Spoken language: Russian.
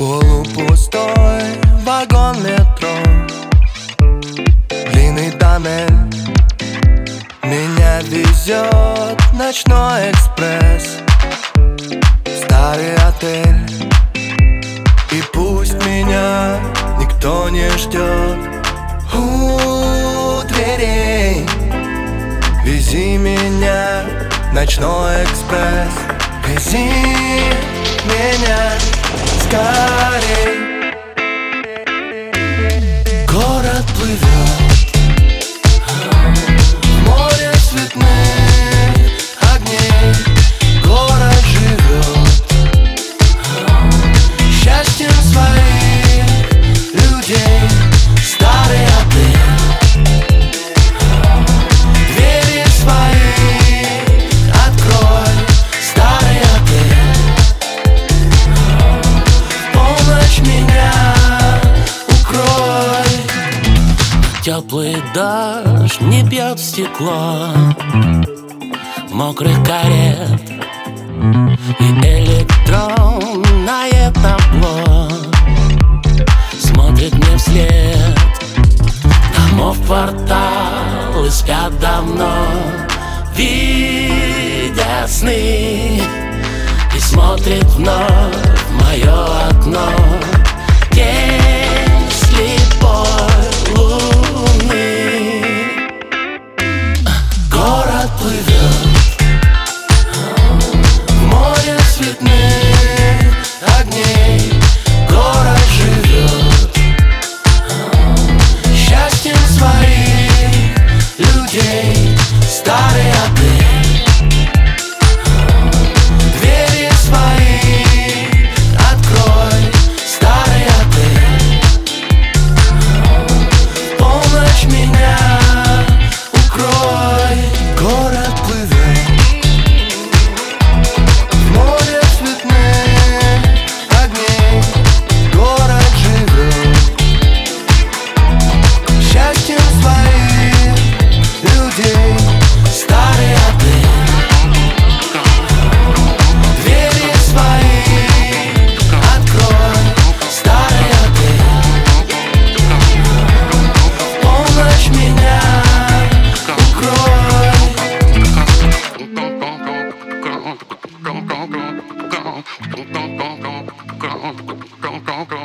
Полупустой вагон метро, длинный тоннель. Меня везет ночной экспресс в старый отель. И пусть меня никто не ждет у дверей, вези меня, ночной экспресс, вези меня скорей. Город плывет в море цветных огней. Город живет счастьем своих людей. Старый отель, двери свои открой. Старый отель, в полночь меня укрой. Теплый дождь не бьет в стекло мокрых карет, и электронное табло смотрит мне вслед. Домов кварталы спят давно, видя сны, и смотрит вновь в мое окно день слепой луны. Город плывет в море цветных огней. Город живет счастьем своих людей. Старый отель, двери свои открой. Старый отель, в полночь меня укрой. Город плывет в море цветных огней. Город живет счастьем своих людей. Старый отель, двери свои открой. Старый отель, в полночь меня укрой. Go, go, go, go, go, go, go, go, go, go, go, go, go, go, go, go, go, go.